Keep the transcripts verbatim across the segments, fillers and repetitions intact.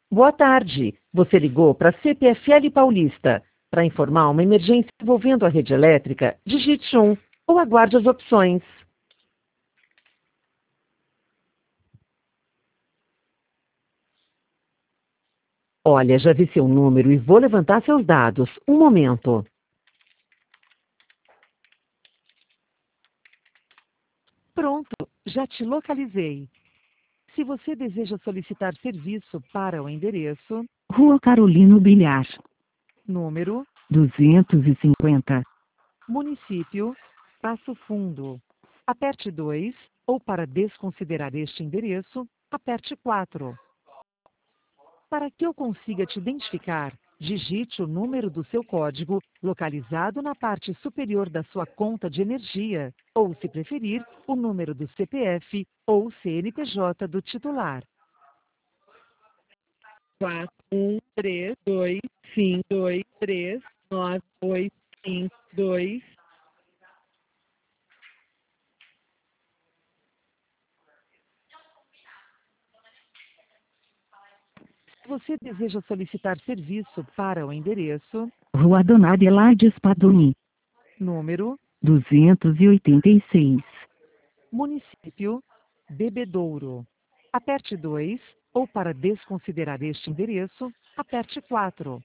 Boa tarde. Você ligou para a C P F L Paulista. Para informar uma emergência envolvendo a rede elétrica, digite um ou aguarde as opções. Olha, já vi seu número e vou levantar seus dados. Um momento. Pronto, já te localizei. Se você deseja solicitar serviço para o endereço, Rua Carolino Bilhar, número, duzentos e cinquenta. município, Passo Fundo. Aperte dois, ou para desconsiderar este endereço, aperte quatro. Para que eu consiga te identificar, digite o número do seu código localizado na parte superior da sua conta de energia, ou, se preferir, o número do C P F ou C N P J do titular. quatro, um, três, dois, cinco, dois, três, nove, oito, cinco, dois. Se você deseja solicitar serviço para o endereço, Rua Dona Adelaide Spadoni, número, duzentos e oitenta e seis. município, Bebedouro. Aperte dois, ou para desconsiderar este endereço, aperte quatro.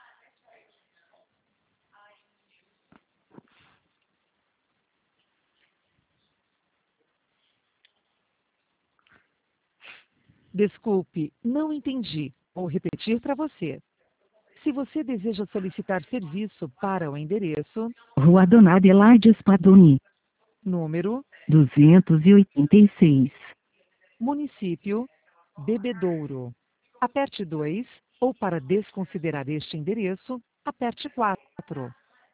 Desculpe, não entendi. Vou repetir para você. Se você deseja solicitar serviço para o endereço, Rua Dona Adelaide Spadoni, número, duzentos e oitenta e seis. município, Bebedouro. Aperte dois, ou para desconsiderar este endereço, aperte quatro.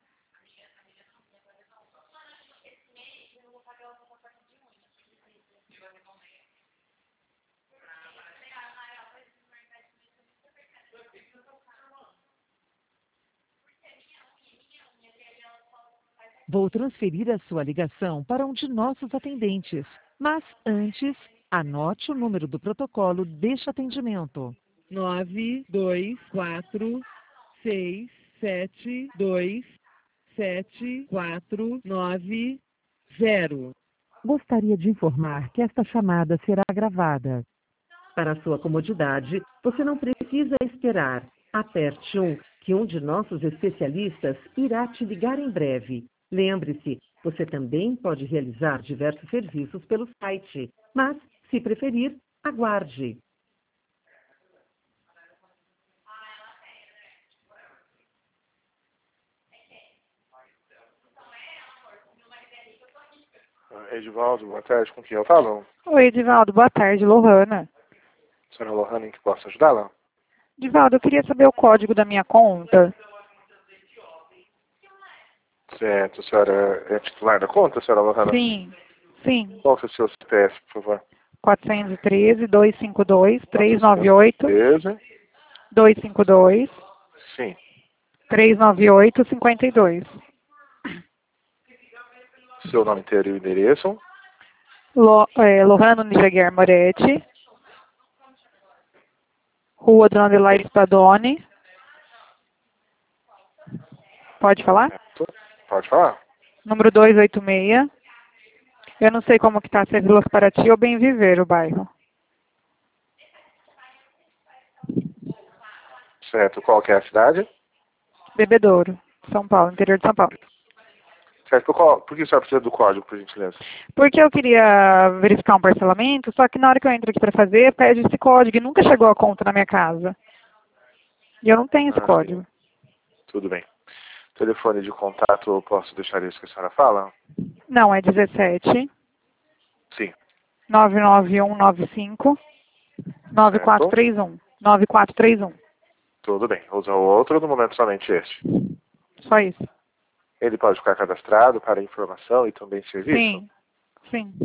Vou transferir a sua ligação para um de nossos atendentes. Mas antes, anote o número do protocolo deste atendimento. nove dois quatro seis sete dois sete quatro nove zero. Gostaria de informar que esta chamada será gravada. Para sua comodidade, você não precisa esperar. Aperte um, que um de nossos especialistas irá te ligar em breve. Lembre-se, você também pode realizar diversos serviços pelo site, mas, se preferir, aguarde. Edivaldo, boa tarde. Com quem eu falo? Oi, Edivaldo, boa tarde, Lohana. Senhora Lohana, em que posso ajudá-la? Edivaldo, eu queria saber o código da minha conta. Certo, a senhora é titular da conta, senhora Lohana? Sim, sim. Qual que é o seu C P F, por favor? quatrocentos e treze, duzentos e cinquenta e dois, trezentos e noventa e oito, Beleza. duzentos e cinquenta e dois, Sim. trezentos e noventa e oito, cinquenta e dois. Seu nome inteiro e o endereço? Lo, é, Lohana Nijaguer Moretti, Rua Dona Adelaide Spadoni. Pode falar? Certo. Pode falar. Número duzentos e oitenta e seis. Eu não sei como que está, se é Vila Paraty ou Bem Viver o bairro. Certo. Qual que é a cidade? Bebedouro, São Paulo, interior de São Paulo. Certo. Por, qual, por que a senhora precisa do código, por gentileza? Porque eu queria verificar um parcelamento, só que na hora que eu entro aqui para fazer, pede esse código e nunca chegou a conta na minha casa. E eu não tenho esse Ah, código. sim. Tudo bem. Telefone de contato, eu posso deixar isso que a senhora fala? Não, é dezessete, Sim. nove nove um nove cinco, nove quatro três um. nove quatro três um. Tudo bem. Usa o outro, no momento somente este. Só isso. Ele pode ficar cadastrado para informação e também serviço? Sim, sim.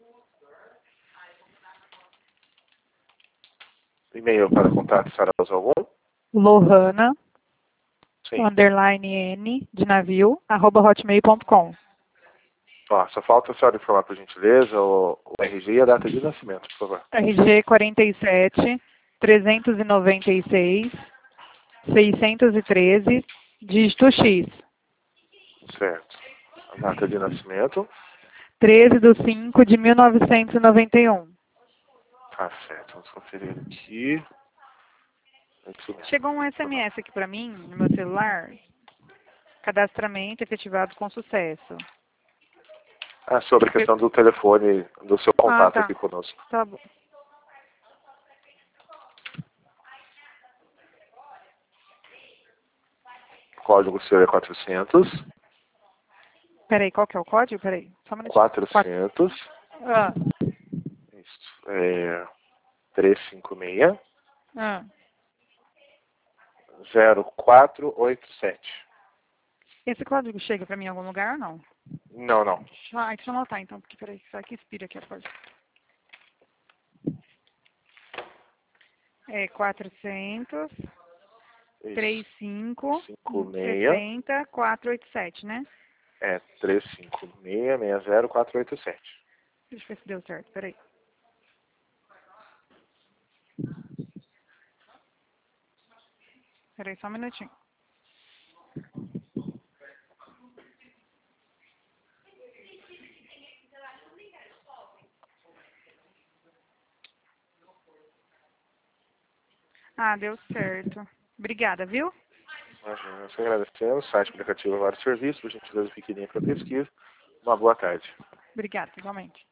E-mail para contato, a senhora usa algum? Lohana, Sim. underline N, de navio, arroba hotmail ponto com. Ó, só falta a senhora informar, por gentileza, o, o R G e a data de nascimento, por favor. R G quarenta e sete, trezentos e noventa e seis, seiscentos e treze, dígito X. Certo. A data de nascimento. treze de cinco de mil novecentos e noventa e um. Tá certo. Vamos conferir aqui. Isso mesmo. Chegou um S M S aqui para mim, no meu celular. Cadastramento efetivado com sucesso. Ah, sobre a questão do telefone, do seu contato ah, tá. aqui conosco. Tá bom. O código seu é quatrocentos. Peraí, qual que é o código? Peraí, só um minutinho. quatrocentos. Ah. Isso. É trezentos e cinquenta e seis. Ah. zero quatro oito sete. Esse código chega para mim em algum lugar ou não? Não, não. Ah, deixa eu anotar então, porque peraí, será que expira aqui a código? É quatrocentos, trinta e cinco, sessenta, quatrocentos e oitenta e sete, né? É trezentos e cinquenta e seis, sessenta, quatrocentos e oitenta e sete. Deixa eu ver se deu certo, peraí. Peraí, só um minutinho. Ah, deu certo. Obrigada, viu? Imagina, nós agradecemos. O site aplicativo vários serviços, por gentileza pequenininha para pesquisa. Uma boa tarde. Obrigada, igualmente.